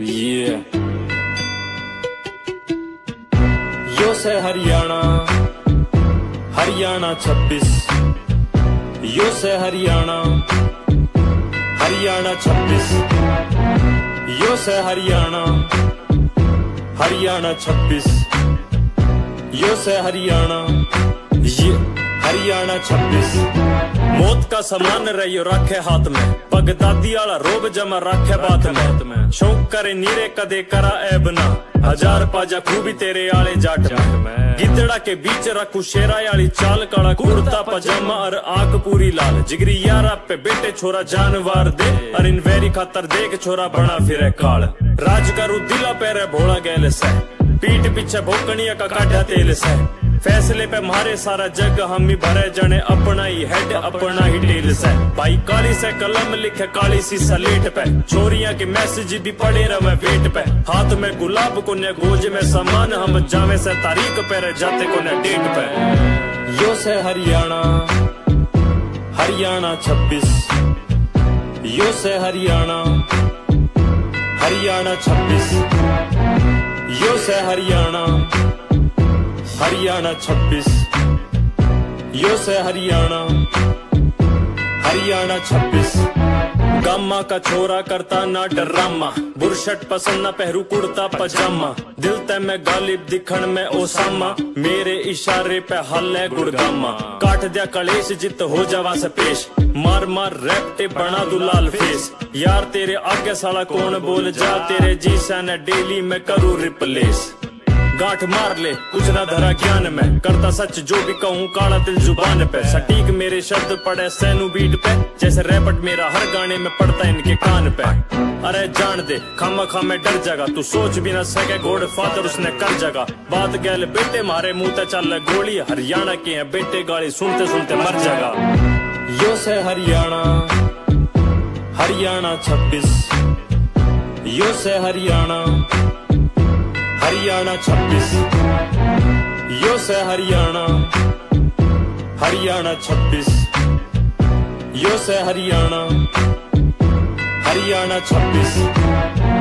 ये यो से हरियाणा, हरियाणा 26। यो से हरियाणा, हरियाणा 26। यो से हरियाणा, हरियाणा 26। यो से हरियाणा, ये हरियाणा 26। मौत का समान रहियो राखे हाथ में, पग दादी आला रोब जमा राखे बात में। शौक करे नीरे कदे करा ऐब ना, हजार पाजा खूबी तेरे आले जाट में। गिदड़ा के बीच रखू शेरा आली चाल, काला कुर्ता पजामा और आंख पूरी लाल। जिगरी यारा पे बेटे छोरा जानवर दे, और इन वेरी खातर देख छोरा बना फिरे काल। राज करू दिला पैरे भोला गैल से, पीठ पीछे भोकनिया का काटा तेल से। फैसले पे मारे सारा जग हम ही भरे जने, अपना ही हेड अपना ही टेल से। भाई काली से कलम लिखे काली सी सलेट पे, छोरियां के मैसेज भी पड़े रहे वेट पे। हाथ में गुलाब को ने गोज में समान, हम जावे से तारीख पे रह जाते को ने डेट पे। यो से हरियाणा, हरियाणा 26। यो से हरियाणा, हरियाणा 26। यो से हरियाणा, हरियाणा 26। यो से हरियाणा, हरियाणा 26। गामा का छोरा करता ना डरामा, बुरशट पसंद ना पहरू कुर्ता पजामा। दिल ते में गालिब दिखण में ओसामा, मेरे इशारे पे हल है गुड़गामा। काट दिया कलेश जित हो जावा से पेश, मार मार रैप्टे बना दू लाल फेस। यार तेरे आगे साला कौन बोल जा, तेरे जी सन डेली में करूँ रिप्लेस। गांठ मार ले कुछ ना धरा ज्ञान में, करता सच जो भी कहूँ काला दिल जुबान पे। सटीक मेरे शब्द पड़े सैनू बीट पे, जैसे रैपट मेरा हर गाने में पड़ता इनके कान पे। अरे जान दे खामा खामे डर जगा, तू सोच भी ना सके गॉड फादर उसने कर जगा। बात गैल बेटे मारे मुंह ते चल गोली, हरियाणा के हैं बेटे गाली सुनते सुनते मर जगा। यो से हरियाणा, हरियाणा 26। यो से हरियाणा, हरियाणा 26। यो से हरियाणा, हरियाणा 26। यो से हरियाणा, हरियाणा 26।